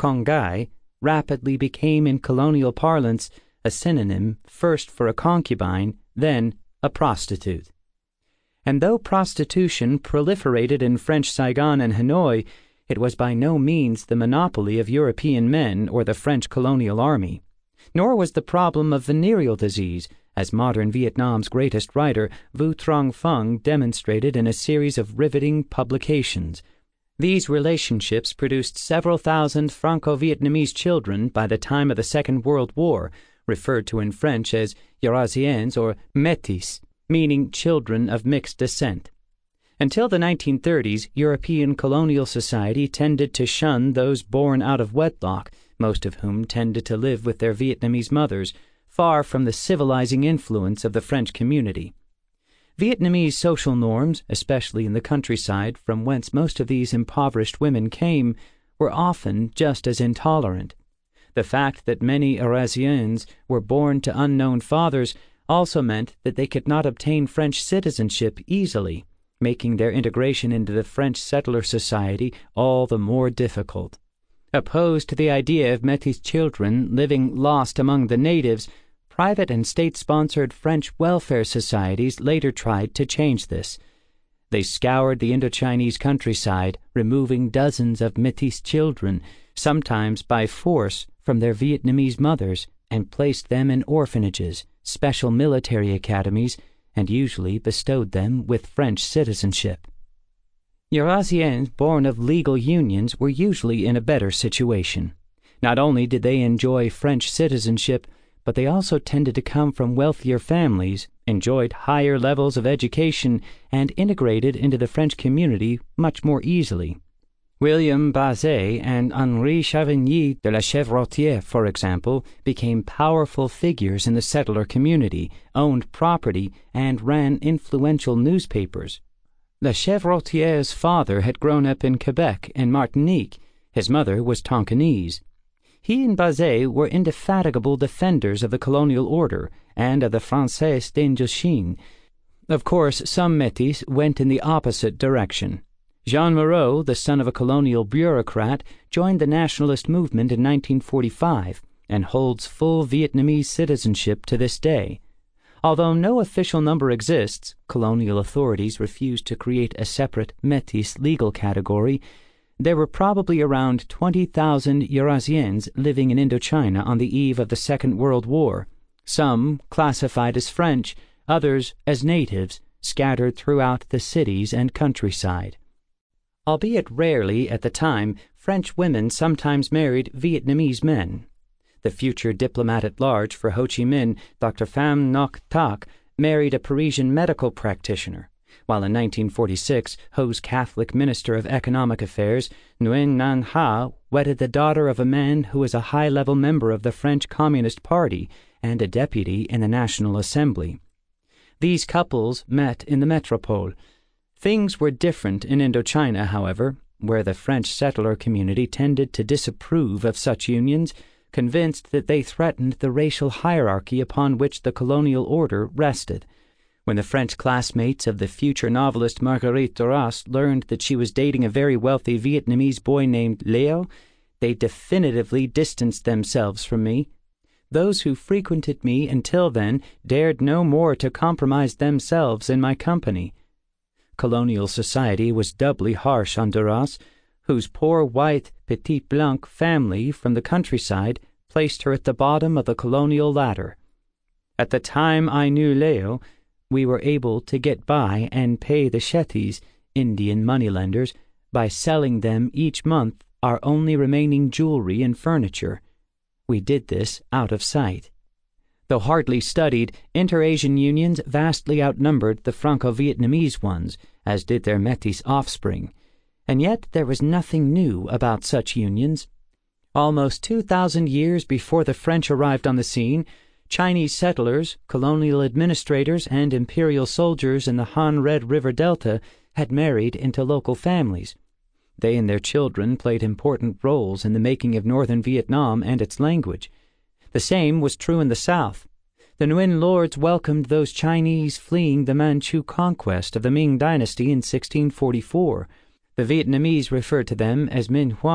con gái, rapidly became in colonial parlance a synonym first for a concubine, then a prostitute. And though prostitution proliferated in French Saigon and Hanoi, it was by no means the monopoly of European men or the French colonial army. Nor was the problem of venereal disease, as modern Vietnam's greatest writer, Vu Trong Phung, demonstrated in a series of riveting publications. These relationships produced several thousand Franco-Vietnamese children by the time of the Second World War, referred to in French as Eurasiens or Métis, meaning children of mixed descent. Until the 1930s, European colonial society tended to shun those born out of wedlock, most of whom tended to live with their Vietnamese mothers, far from the civilizing influence of the French community. Vietnamese social norms, especially in the countryside from whence most of these impoverished women came, were often just as intolerant. The fact that many Eurasiens were born to unknown fathers also meant that they could not obtain French citizenship easily, making their integration into the French settler society all the more difficult. Opposed to the idea of Métis children living lost among the natives, private and state-sponsored French welfare societies later tried to change this. They scoured the Indochinese countryside, removing dozens of Métis children, sometimes by force, from their Vietnamese mothers, and placed them in orphanages, special military academies, and usually bestowed them with French citizenship. Eurasiens born of legal unions were usually in a better situation. Not only did they enjoy French citizenship, but they also tended to come from wealthier families, enjoyed higher levels of education, and integrated into the French community much more easily. William Bazet and Henri Chavigny de la Chevrotière, for example, became powerful figures in the settler community, owned property, and ran influential newspapers. La Chevrotière's father had grown up in Quebec and Martinique. His mother was Tonkinese. He and Bazet were indefatigable defenders of the colonial order and of the Français d'Indochine. Of course, some Métis went in the opposite direction. Jean Moreau, the son of a colonial bureaucrat, joined the nationalist movement in 1945 and holds full Vietnamese citizenship to this day. Although no official number exists, colonial authorities refused to create a separate Métis legal category. There were probably around 20,000 Eurasiens living in Indochina on the eve of the Second World War, some classified as French, others as natives, scattered throughout the cities and countryside. Albeit rarely at the time, French women sometimes married Vietnamese men. The future diplomat at large for Ho Chi Minh, Dr. Pham Ngoc Thach, married a Parisian medical practitioner, while in 1946 Ho's Catholic Minister of Economic Affairs, Nguyen Nhan Ha, wedded the daughter of a man who was a high-level member of the French Communist Party and a deputy in the National Assembly. These couples met in the metropole. Things were different in Indochina, however, where the French settler community tended to disapprove of such unions, convinced that they threatened the racial hierarchy upon which the colonial order rested. When the French classmates of the future novelist Marguerite Duras learned that she was dating a very wealthy Vietnamese boy named Leo, they definitively distanced themselves from me. Those who frequented me until then dared no more to compromise themselves in my company. Colonial society was doubly harsh on Duras, whose poor white Petit Blanc family from the countryside placed her at the bottom of the colonial ladder. At the time I knew Leo, we were able to get by and pay the Chettis, Indian moneylenders, by selling them each month our only remaining jewelry and furniture. We did this out of sight. Though hardly studied, inter-Asian unions vastly outnumbered the Franco-Vietnamese ones, as did their Métis offspring. And yet there was nothing new about such unions. Almost 2,000 years before the French arrived on the scene, Chinese settlers, colonial administrators, and imperial soldiers in the Han Red River Delta had married into local families. They and their children played important roles in the making of northern Vietnam and its language. The same was true in the South. The Nguyen lords welcomed those Chinese fleeing the Manchu conquest of the Ming dynasty in 1644. The Vietnamese referred to them as Minh Hoang,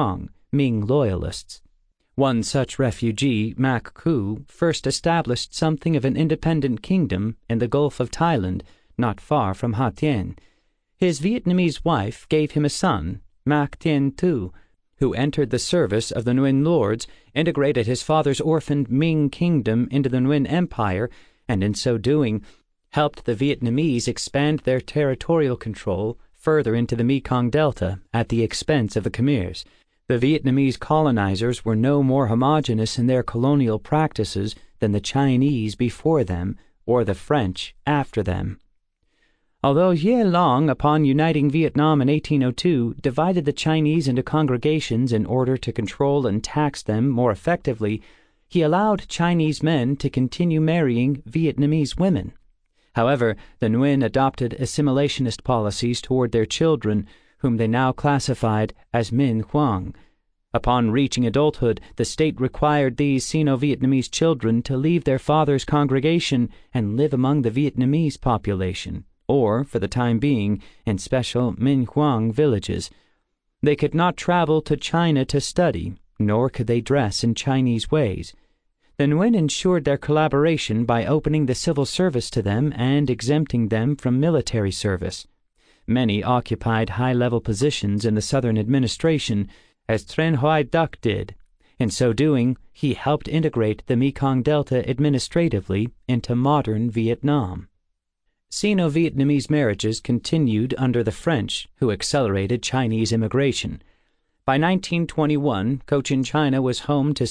Ming loyalists. One such refugee, Mac Cu, first established something of an independent kingdom in the Gulf of Thailand, not far from Ha Tien. His Vietnamese wife gave him a son, Mac Tien Tu, who entered the service of the Nguyen lords, integrated his father's orphaned Ming kingdom into the Nguyen Empire, and in so doing helped the Vietnamese expand their territorial control further into the Mekong Delta at the expense of the Khmers. The Vietnamese colonizers were no more homogeneous in their colonial practices than the Chinese before them or the French after them. Although Ye Long, upon uniting Vietnam in 1802, divided the Chinese into congregations in order to control and tax them more effectively, he allowed Chinese men to continue marrying Vietnamese women. However, the Nguyen adopted assimilationist policies toward their children, whom they now classified as Minh Hoang. Upon reaching adulthood, the state required these Sino-Vietnamese children to leave their father's congregation and live among the Vietnamese population, or, for the time being, in special Minh Hoang villages. They could not travel to China to study, nor could they dress in Chinese ways. The Nguyen ensured their collaboration by opening the civil service to them and exempting them from military service. Many occupied high-level positions in the southern administration, as Tran Hoai Duc did. In so doing, he helped integrate the Mekong Delta administratively into modern Vietnam. Sino-Vietnamese marriages continued under the French, who accelerated Chinese immigration. By 1921, Cochin China was home to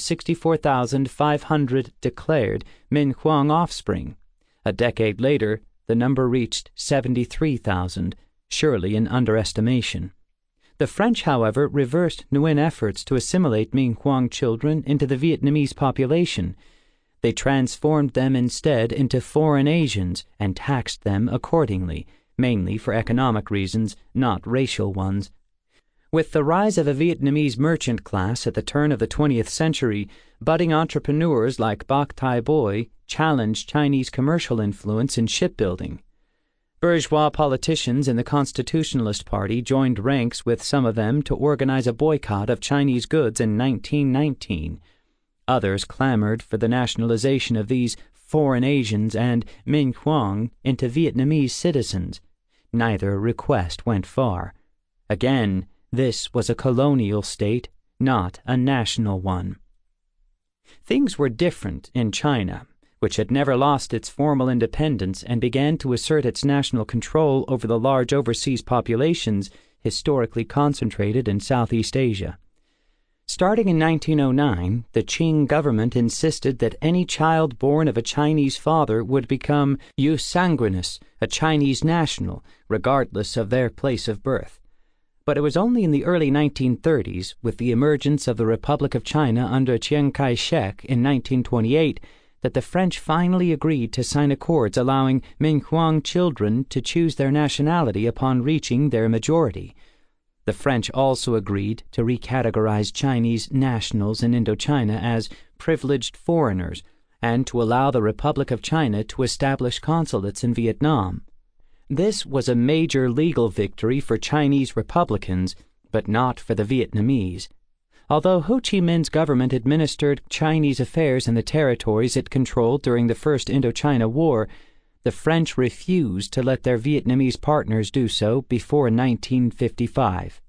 64,500 declared Minh Hoang offspring. A decade later, the number reached 73,000, surely an underestimation. The French, however, reversed Nguyen efforts to assimilate Minh Hoang children into the Vietnamese population. They transformed them instead into foreign Asians and taxed them accordingly, mainly for economic reasons, not racial ones. With the rise of a Vietnamese merchant class at the turn of the 20th century, budding entrepreneurs like Bok Tai Boi challenged Chinese commercial influence in shipbuilding. Bourgeois politicians in the Constitutionalist Party joined ranks with some of them to organize a boycott of Chinese goods in 1919. Others clamored for the nationalization of these foreign Asians and Minh Hoang into Vietnamese citizens. Neither request went far. Again, this was a colonial state, not a national one. Things were different in China, which had never lost its formal independence and began to assert its national control over the large overseas populations historically concentrated in Southeast Asia. Starting in 1909, the Qing government insisted that any child born of a Chinese father would become jus sanguinis, a Chinese national, regardless of their place of birth. But it was only in the early 1930s, with the emergence of the Republic of China under Chiang Kai-shek in 1928, that the French finally agreed to sign accords allowing Minh Hoang children to choose their nationality upon reaching their majority. The French also agreed to recategorize Chinese nationals in Indochina as privileged foreigners and to allow the Republic of China to establish consulates in Vietnam. This was a major legal victory for Chinese Republicans, but not for the Vietnamese. Although Ho Chi Minh's government administered Chinese affairs in the territories it controlled during the First Indochina War, the French refused to let their Vietnamese partners do so before 1955.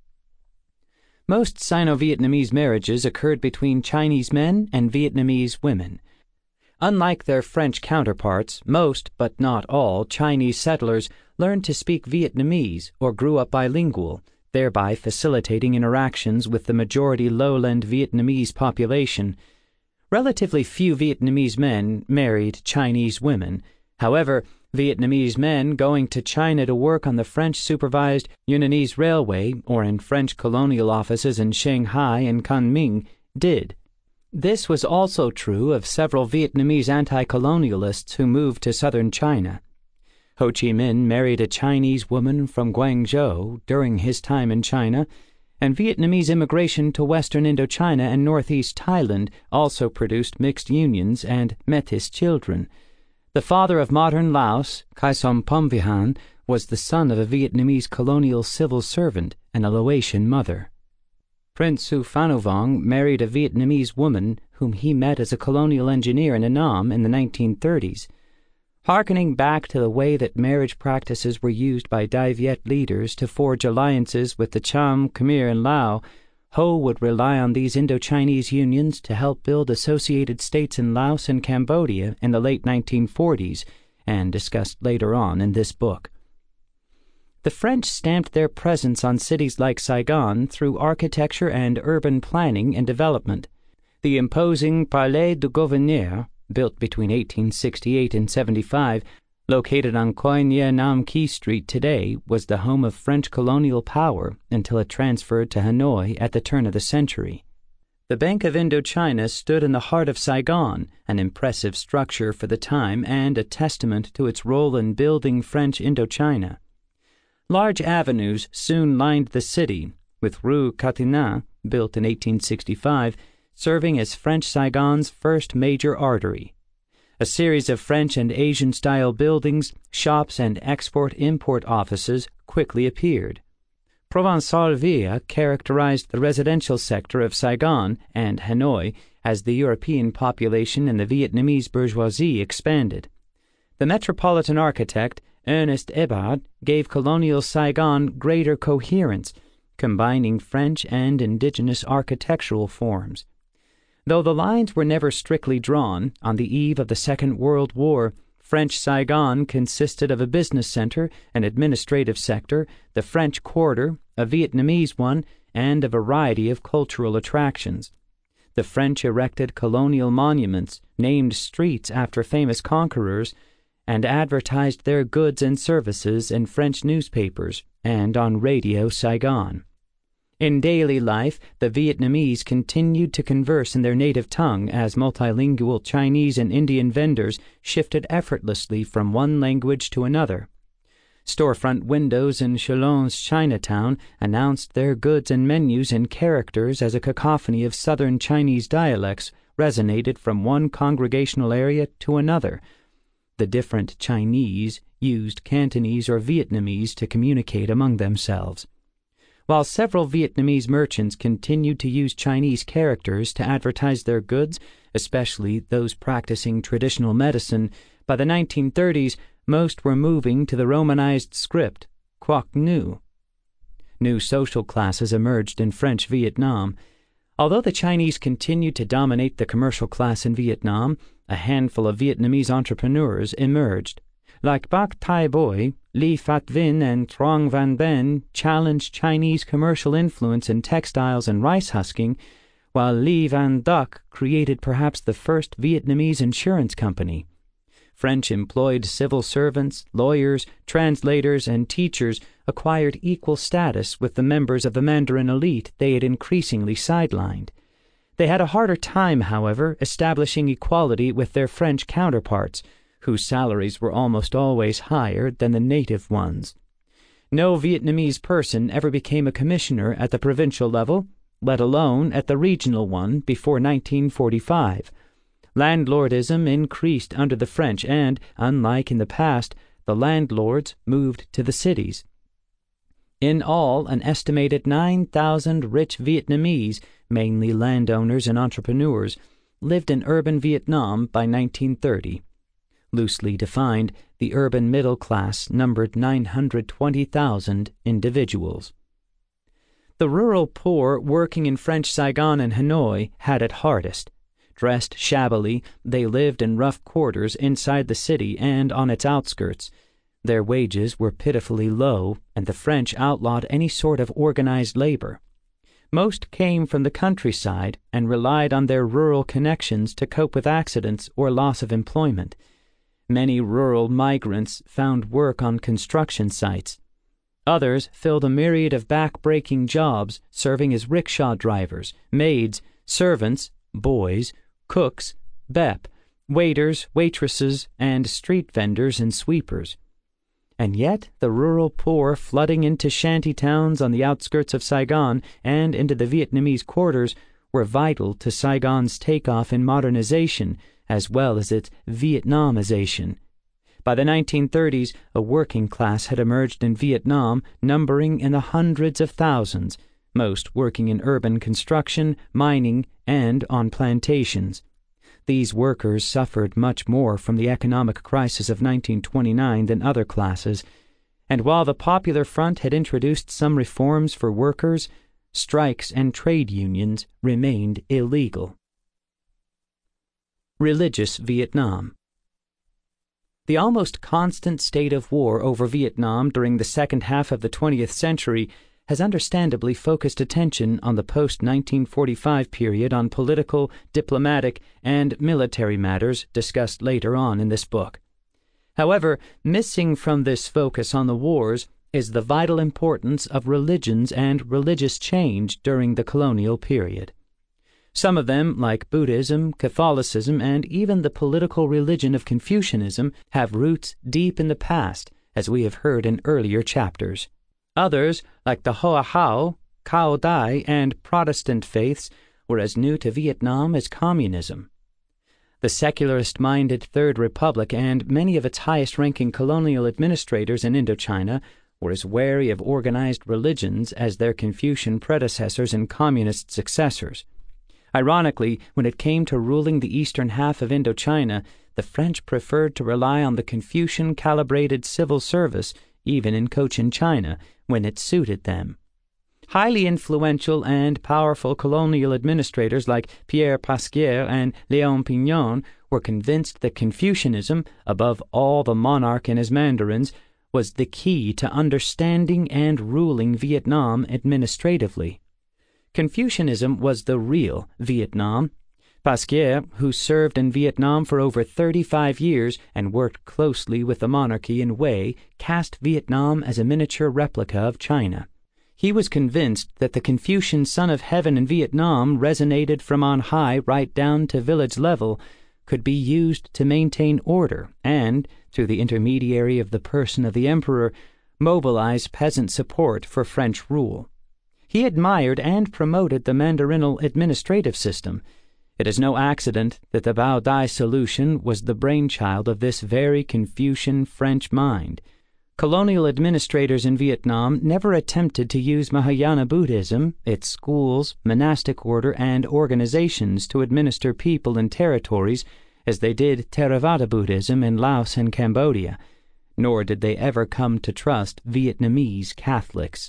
Most Sino-Vietnamese marriages occurred between Chinese men and Vietnamese women. Unlike their French counterparts, most, but not all, Chinese settlers learned to speak Vietnamese or grew up bilingual, thereby facilitating interactions with the majority lowland Vietnamese population. Relatively few Vietnamese men married Chinese women. However, Vietnamese men going to China to work on the French-supervised Yunnanese Railway or in French colonial offices in Shanghai and Kunming did. This was also true of several Vietnamese anti-colonialists who moved to southern China. Ho Chi Minh married a Chinese woman from Guangzhou during his time in China, and Vietnamese immigration to western Indochina and northeast Thailand also produced mixed unions and Metis children. The father of modern Laos, Kaisom Phomvihan, was the son of a Vietnamese colonial civil servant and a Laotian mother. Prince Souphanouvong married a Vietnamese woman whom he met as a colonial engineer in Annam in the 1930s. Harkening back to the way that marriage practices were used by Dai Viet leaders to forge alliances with the Cham, Khmer, and Lao, Ho would rely on these Indo-Chinese unions to help build associated states in Laos and Cambodia in the late 1940s, and discussed later on in this book. The French stamped their presence on cities like Saigon through architecture and urban planning and development. The imposing Palais du Gouverneur, built between 1868 and 75, located on Coi Nhie Nam Key Street today, was the home of French colonial power until it transferred to Hanoi at the turn of the century. The Bank of Indochina stood in the heart of Saigon, an impressive structure for the time and a testament to its role in building French Indochina. Large avenues soon lined the city, with Rue Catinat, built in 1865, serving as French Saigon's first major artery. A series of French and Asian-style buildings, shops, and export-import offices quickly appeared. Provençal Villa characterized the residential sector of Saigon and Hanoi as the European population and the Vietnamese bourgeoisie expanded. The metropolitan architect, Ernest Hebard, gave colonial Saigon greater coherence, combining French and indigenous architectural forms. Though the lines were never strictly drawn, on the eve of the Second World War, French Saigon consisted of a business center, an administrative sector, the French Quarter, a Vietnamese one, and a variety of cultural attractions. The French erected colonial monuments, named streets after famous conquerors, and advertised their goods and services in French newspapers and on Radio Saigon. In daily life, the Vietnamese continued to converse in their native tongue as multilingual Chinese and Indian vendors shifted effortlessly from one language to another. Storefront windows in Chalon's Chinatown announced their goods and menus in characters as a cacophony of southern Chinese dialects resonated from one congregational area to another. The different Chinese used Cantonese or Vietnamese to communicate among themselves. While several Vietnamese merchants continued to use Chinese characters to advertise their goods, especially those practicing traditional medicine, by the 1930s, most were moving to the Romanized script, Quoc Ngu. New social classes emerged in French Vietnam. Although the Chinese continued to dominate the commercial class in Vietnam, a handful of Vietnamese entrepreneurs emerged. Like Bac Thai Boi, Li Phat Vinh and Truong Van Ben challenged Chinese commercial influence in textiles and rice husking, while Li Van Duc created perhaps the first Vietnamese insurance company. French-employed civil servants, lawyers, translators, and teachers acquired equal status with the members of the Mandarin elite they had increasingly sidelined. They had a harder time, however, establishing equality with their French counterparts, whose salaries were almost always higher than the native ones. No Vietnamese person ever became a commissioner at the provincial level, let alone at the regional one, before 1945. Landlordism increased under the French and, unlike in the past, the landlords moved to the cities. In all, an estimated 9,000 rich Vietnamese, mainly landowners and entrepreneurs, lived in urban Vietnam by 1930. Loosely defined, the urban middle class numbered 920,000 individuals. The rural poor working in French Saigon and Hanoi had it hardest. Dressed shabbily, they lived in rough quarters inside the city and on its outskirts. Their wages were pitifully low, and the French outlawed any sort of organized labor. Most came from the countryside and relied on their rural connections to cope with accidents or loss of employment. Many rural migrants found work on construction sites. Others filled a myriad of back-breaking jobs, serving as rickshaw drivers, maids, servants, boys, cooks, BEP, waiters, waitresses, and street vendors and sweepers. And yet the rural poor flooding into shanty towns on the outskirts of Saigon and into the Vietnamese quarters were vital to Saigon's takeoff in modernization as well as its Vietnamization. By the 1930s, a working class had emerged in Vietnam numbering in the hundreds of thousands, most working in urban construction, mining, and on plantations. These workers suffered much more from the economic crisis of 1929 than other classes, and while the Popular Front had introduced some reforms for workers, strikes and trade unions remained illegal. Religious Vietnam. The almost constant state of war over Vietnam during the second half of the 20th century has understandably focused attention on the post-1945 period on political, diplomatic, and military matters discussed later on in this book. However, missing from this focus on the wars is the vital importance of religions and religious change during the colonial period. Some of them, like Buddhism, Catholicism, and even the political religion of Confucianism, have roots deep in the past, as we have heard in earlier chapters. Others, like the Hoa Hao, Cao Dai, and Protestant faiths, were as new to Vietnam as communism. The secularist-minded Third Republic and many of its highest-ranking colonial administrators in Indochina were as wary of organized religions as their Confucian predecessors and communist successors. Ironically, when it came to ruling the eastern half of Indochina, the French preferred to rely on the Confucian-calibrated civil service, even in Cochin China, when it suited them. Highly influential and powerful colonial administrators like Pierre Pasquier and Léon Pignon were convinced that Confucianism, above all the monarch and his mandarins, was the key to understanding and ruling Vietnam administratively. Confucianism was the real Vietnam. Pasquier, who served in Vietnam for over 35 years and worked closely with the monarchy in Hue, cast Vietnam as a miniature replica of China. He was convinced that the Confucian Son of Heaven in Vietnam resonated from on high right down to village level, could be used to maintain order and, through the intermediary of the person of the emperor, mobilize peasant support for French rule. He admired and promoted the mandarinal administrative system. It is no accident that the Bao Dai solution was the brainchild of this very Confucian French mind. Colonial administrators in Vietnam never attempted to use Mahayana Buddhism, its schools, monastic order, and organizations to administer people and territories as they did Theravada Buddhism in Laos and Cambodia, nor did they ever come to trust Vietnamese Catholics.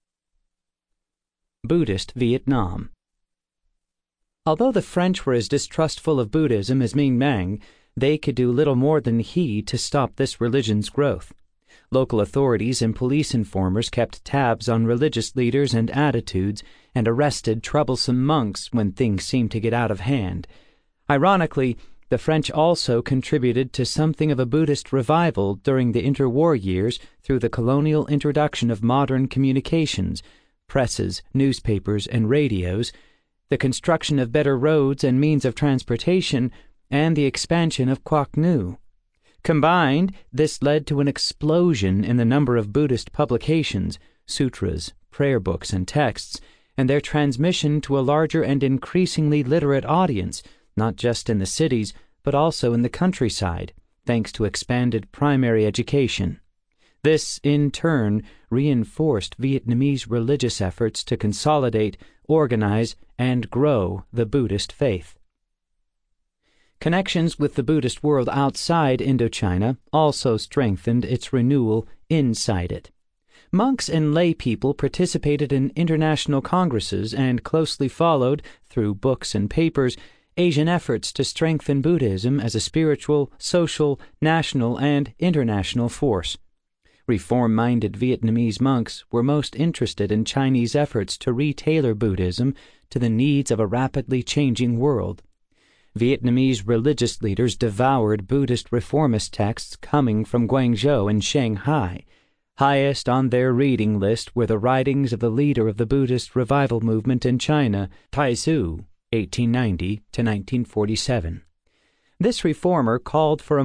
Buddhist Vietnam. Although the French were as distrustful of Buddhism as Minh Mang, they could do little more than he to stop this religion's growth. Local authorities and police informers kept tabs on religious leaders and attitudes and arrested troublesome monks when things seemed to get out of hand. Ironically, the French also contributed to something of a Buddhist revival during the interwar years through the colonial introduction of modern communications, presses, newspapers, and radios, the construction of better roads and means of transportation, and the expansion of Quoc Nu. Combined, this led to an explosion in the number of Buddhist publications, sutras, prayer books, and texts, and their transmission to a larger and increasingly literate audience, not just in the cities, but also in the countryside, thanks to expanded primary education. This, in turn, reinforced Vietnamese religious efforts to consolidate, organize, and grow the Buddhist faith. Connections with the Buddhist world outside Indochina also strengthened its renewal inside it. Monks and lay people participated in international congresses and closely followed, through books and papers, Asian efforts to strengthen Buddhism as a spiritual, social, national, and international force. Reform-minded Vietnamese monks were most interested in Chinese efforts to retailor Buddhism to the needs of a rapidly changing world. Vietnamese religious leaders devoured Buddhist reformist texts coming from Guangzhou and Shanghai. Highest on their reading list were the writings of the leader of the Buddhist revival movement in China, Taizu, 1890 to 1947. This reformer called for a